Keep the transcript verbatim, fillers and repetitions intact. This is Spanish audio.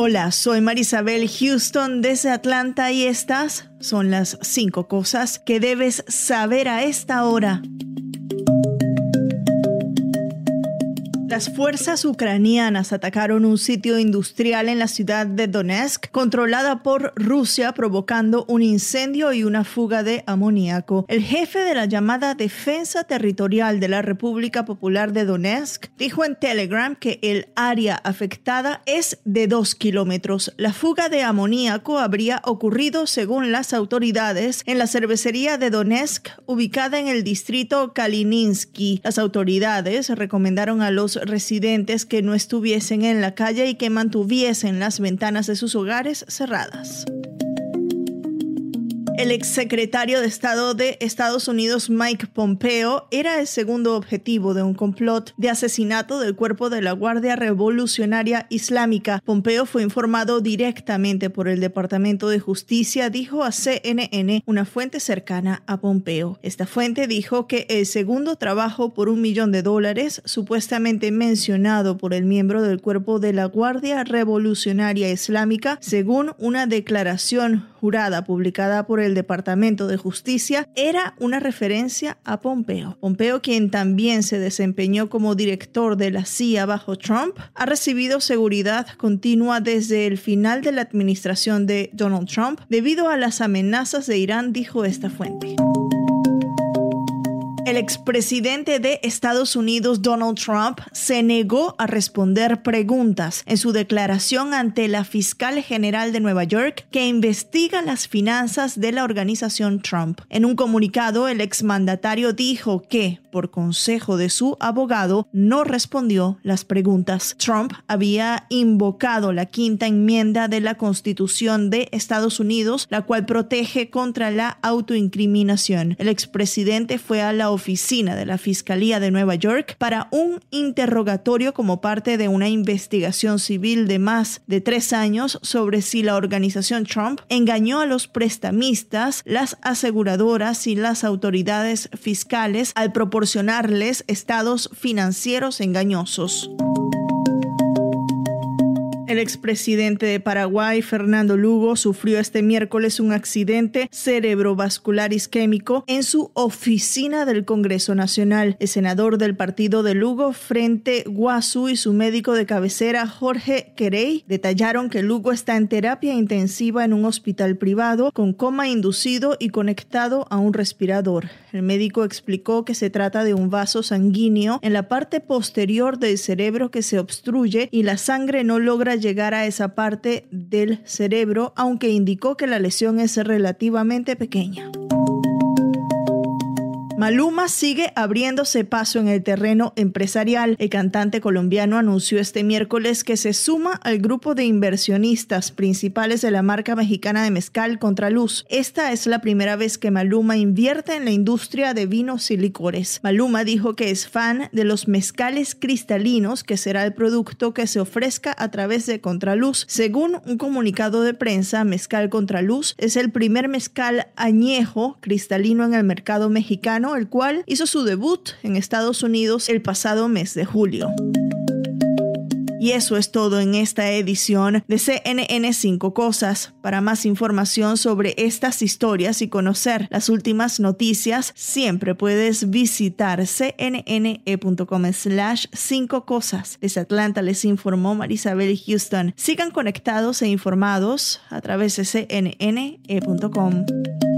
Hola, soy Marisabel Houston desde Atlanta y estas son las cinco cosas que debes saber a esta hora. Las fuerzas ucranianas atacaron un sitio industrial en la ciudad de Donetsk, controlada por Rusia, provocando un incendio y una fuga de amoníaco. El jefe de la llamada Defensa Territorial de la República Popular de Donetsk dijo en Telegram que el área afectada es de dos kilómetros. La fuga de amoníaco habría ocurrido, según las autoridades, en la cervecería de Donetsk, ubicada en el distrito Kalininsky. Las autoridades recomendaron a los residentes que no estuviesen en la calle y que mantuviesen las ventanas de sus hogares cerradas. El exsecretario de Estado de Estados Unidos, Mike Pompeo, era el segundo objetivo de un complot de asesinato del cuerpo de la Guardia Revolucionaria Islámica. Pompeo fue informado directamente por el Departamento de Justicia, dijo a C N N una fuente cercana a Pompeo. Esta fuente dijo que el segundo trabajo por un millón de dólares, supuestamente mencionado por el miembro del cuerpo de la Guardia Revolucionaria Islámica, según una declaración jurada publicada por el Departamento de Justicia, era una referencia a Pompeo. Pompeo, quien también se desempeñó como director de la C I A bajo Trump, ha recibido seguridad continua desde el final de la administración de Donald Trump debido a las amenazas de Irán, dijo esta fuente. El expresidente de Estados Unidos, Donald Trump, se negó a responder preguntas en su declaración ante la fiscal general de Nueva York, que investiga las finanzas de la organización Trump. En un comunicado, el exmandatario dijo que, por consejo de su abogado, no respondió las preguntas. Trump había invocado la quinta enmienda de la Constitución de Estados Unidos, la cual protege contra la autoincriminación. El expresidente fue a la oficina de la Fiscalía de Nueva York para un interrogatorio como parte de una investigación civil de más de tres años sobre si la organización Trump engañó a los prestamistas, las aseguradoras y las autoridades fiscales al proporcionarles estados financieros engañosos. El expresidente de Paraguay, Fernando Lugo, sufrió este miércoles un accidente cerebrovascular isquémico en su oficina del Congreso Nacional. El senador del partido de Lugo, Frente Guasú, y su médico de cabecera, Jorge Querey, detallaron que Lugo está en terapia intensiva en un hospital privado con coma inducido y conectado a un respirador. El médico explicó que se trata de un vaso sanguíneo en la parte posterior del cerebro que se obstruye y la sangre no logra llegar a esa parte del cerebro, aunque indicó que la lesión es relativamente pequeña. Maluma sigue abriéndose paso en el terreno empresarial. El cantante colombiano anunció este miércoles que se suma al grupo de inversionistas principales de la marca mexicana de mezcal Contraluz. Esta es la primera vez que Maluma invierte en la industria de vinos y licores. Maluma dijo que es fan de los mezcales cristalinos, que será el producto que se ofrezca a través de Contraluz. Según un comunicado de prensa, Mezcal Contraluz es el primer mezcal añejo cristalino en el mercado mexicano, el cual hizo su debut en Estados Unidos el pasado mes de julio. Y eso es todo en esta edición de C N N cinco Cosas. Para más información sobre estas historias y conocer las últimas noticias, siempre puedes visitar cnne.com slash cinco cosas. Desde Atlanta les informó Marisabel Houston. Sigan conectados e informados a través de C N N punto com.